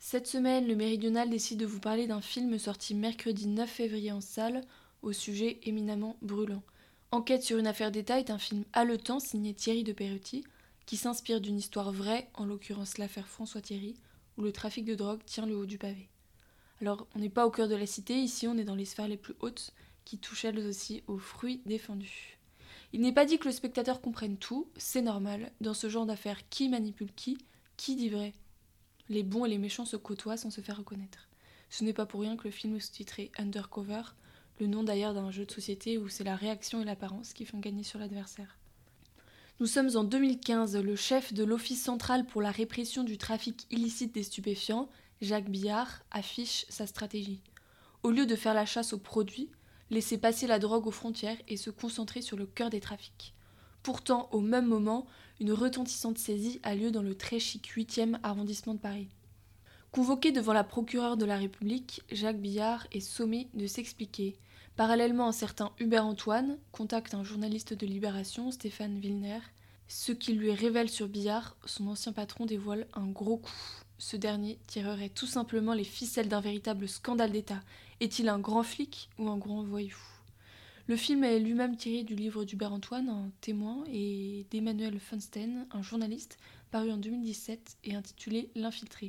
Cette semaine, le Méridional décide de vous parler d'un film sorti mercredi 9 février en salle, au sujet éminemment brûlant. Enquête sur une affaire d'État est un film haletant signé Thierry de Peretti, qui s'inspire d'une histoire vraie, en l'occurrence l'affaire François Thierry, où le trafic de drogue tient le haut du pavé. Alors, on n'est pas au cœur de la cité, ici on est dans les sphères les plus hautes, qui touchent elles aussi aux fruits défendus. Il n'est pas dit que le spectateur comprenne tout, c'est normal, dans ce genre d'affaires qui manipule qui dit vrai. Les bons et les méchants se côtoient sans se faire reconnaître. Ce n'est pas pour rien que le film est sous-titré Undercover, le nom d'ailleurs d'un jeu de société où c'est la réaction et l'apparence qui font gagner sur l'adversaire. Nous sommes en 2015, le chef de l'Office central pour la répression du trafic illicite des stupéfiants, Jacques Billard, affiche sa stratégie. Au lieu de faire la chasse aux produits, laisser passer la drogue aux frontières et se concentrer sur le cœur des trafics. Pourtant, au même moment, une retentissante saisie a lieu dans le très chic 8e arrondissement de Paris. Convoqué devant la procureure de la République, Jacques Billard est sommé de s'expliquer. Parallèlement, un certain Hubert Antoine contacte un journaliste de Libération, Stéphane Wilner. Ce qu'il lui révèle sur Billard, son ancien patron dévoile un gros coup. Ce dernier tirerait tout simplement les ficelles d'un véritable scandale d'État. Est-il un grand flic ou un grand voyou ? Le film est lui-même tiré du livre d'Hubert Antoine, un témoin, et d'Emmanuel Funstein, un journaliste, paru en 2017 et intitulé L'infiltré.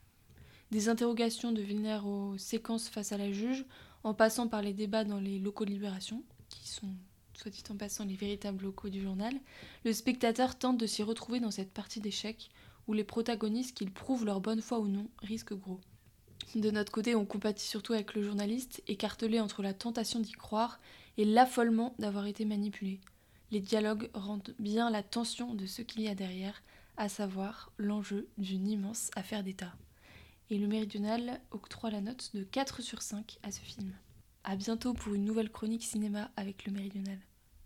Des interrogations de Wilner aux séquences face à la juge, en passant par les débats dans les locaux de Libération, qui sont, soit dit en passant, les véritables locaux du journal, le spectateur tente de s'y retrouver dans cette partie d'échecs où les protagonistes, qu'ils prouvent leur bonne foi ou non, risquent gros. De notre côté, on compatit surtout avec le journaliste, écartelé entre la tentation d'y croire et l'affolement d'avoir été manipulé. Les dialogues rendent bien la tension de ce qu'il y a derrière, à savoir l'enjeu d'une immense affaire d'État. Et le Méridional octroie la note de 4 sur 5 à ce film. A bientôt pour une nouvelle chronique cinéma avec le Méridional.